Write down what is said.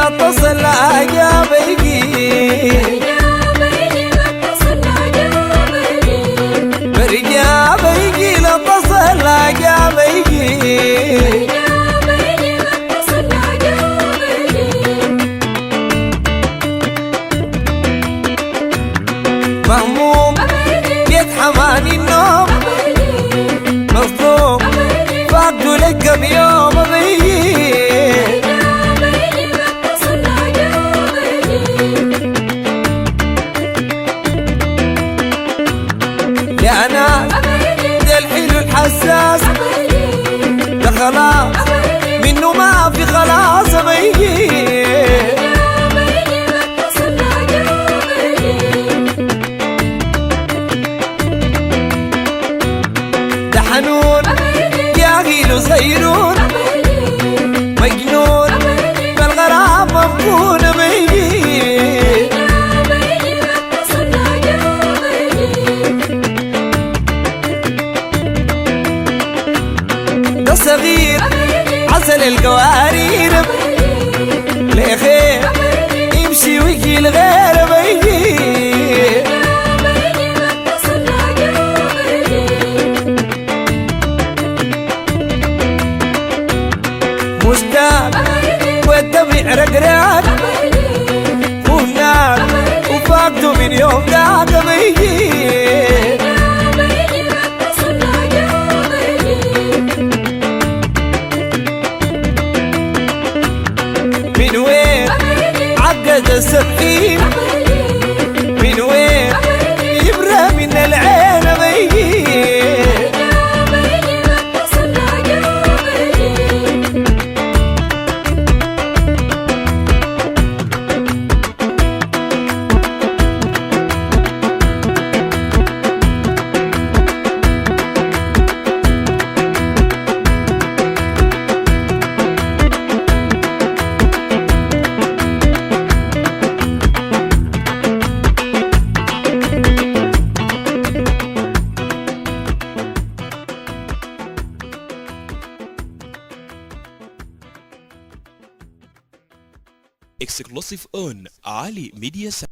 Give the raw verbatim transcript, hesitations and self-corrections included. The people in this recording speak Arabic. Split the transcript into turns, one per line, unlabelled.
اتصل عجابيكي برجابيكي اتصل عجابيكي مهموم يتحماني النوم مصدوم فاقده لك كم يوم بيجي يا ناس ده الحلو الحساس ده خلاص منه ما في خلاص بيجي ده حنون يا غيلو زيرون مجنون بالغرام مفقون بيجي ده صغير عسل القوارير لخير يمشي ويجي الغير بيجي مشتاق والدمع رقراق وهناك وفاقده من يوم ذاك بيجي من وين عقد السبحين من وين يبرى من العين بيجي
exclusive on Ali Media.